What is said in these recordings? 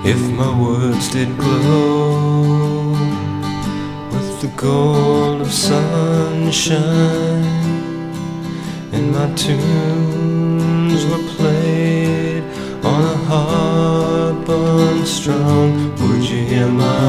If my words did glow with the gold of sunshine, and my tunes were played on a harp unstrung, would you hear my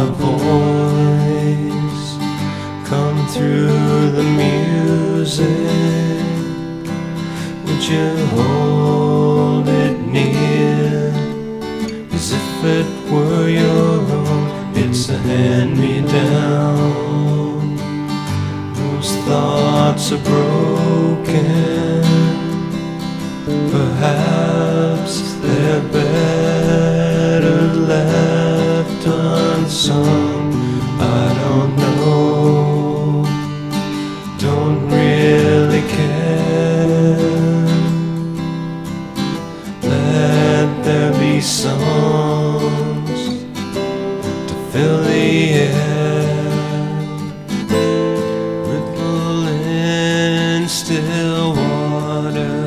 voice come through the music? Would you hold it near as if it were your own? It's a hand-me-down. Those thoughts are broken. Perhaps they're better left unsung. I don't know. Don't really care. Let there be songs to fill the air. Ripple in still water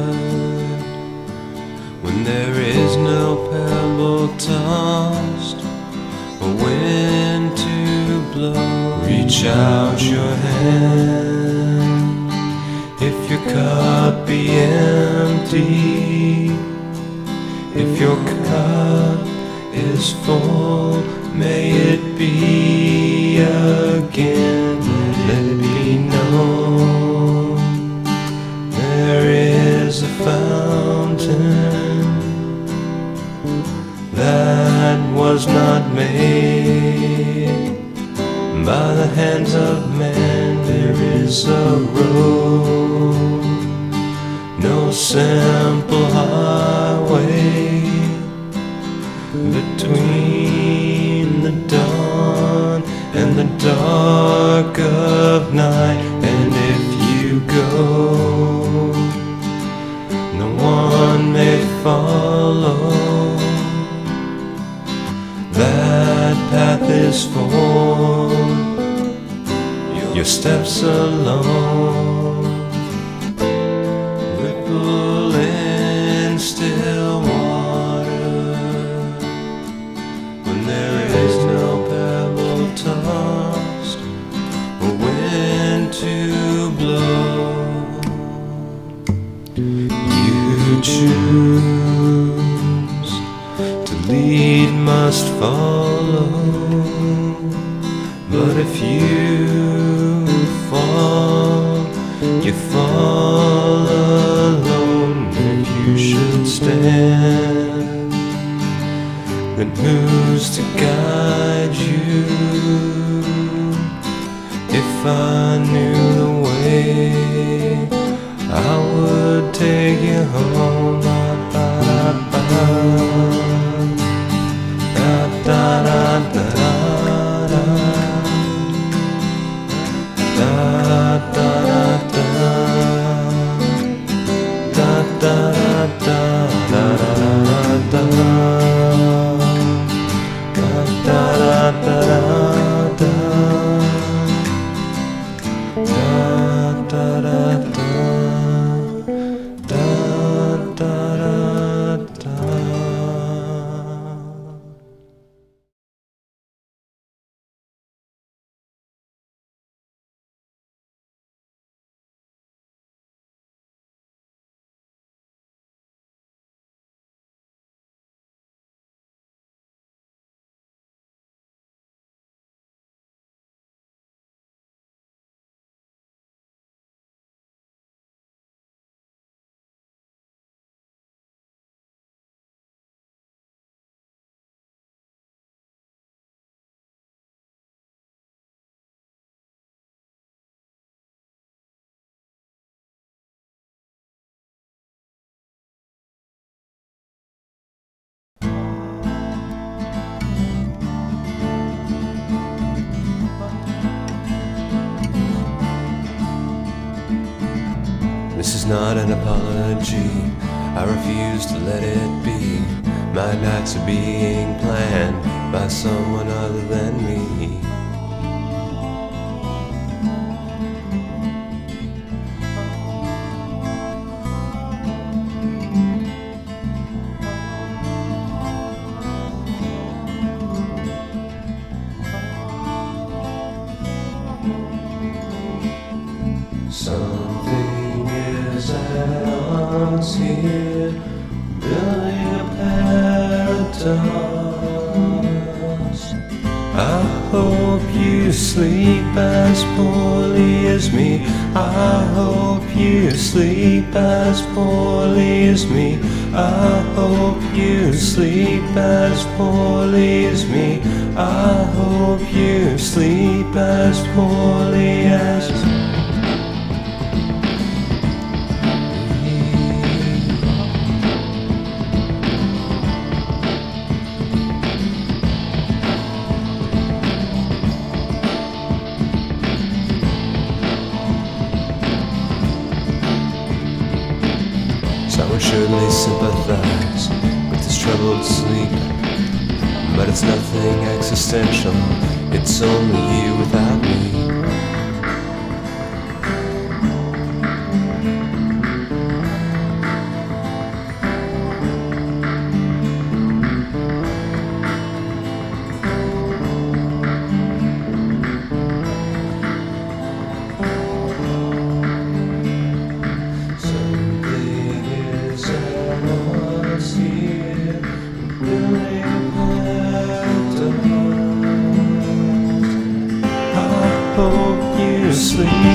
when there is no pebble tossed or wind to blow. Reach out your hand if your cup be empty. If your cup is full, may it be again. Let it be known there is a fountain that was not made by the hands of man. There is a road, no simple highway between the dawn and the dark of night. And if you go, no one may follow. That path is for your steps alone. Ripple in still water when there is no pebble tossed or wind to blow. You choose to lead, must follow. But if you fall, you fall alone. If you should stand, then who's to guide you? If I knew the way, I would take you home. This is not an apology, I refuse to let it be. My nights are being planned by someone other than me. here, building a paradise. I hope you sleep as poorly as me. I hope you sleep as poorly as me. I hope you sleep as poorly as me. I hope you sleep as poorly as me. Someone surely sympathize with this troubled sleep, but it's nothing existential, it's only you without me. Hope you sleep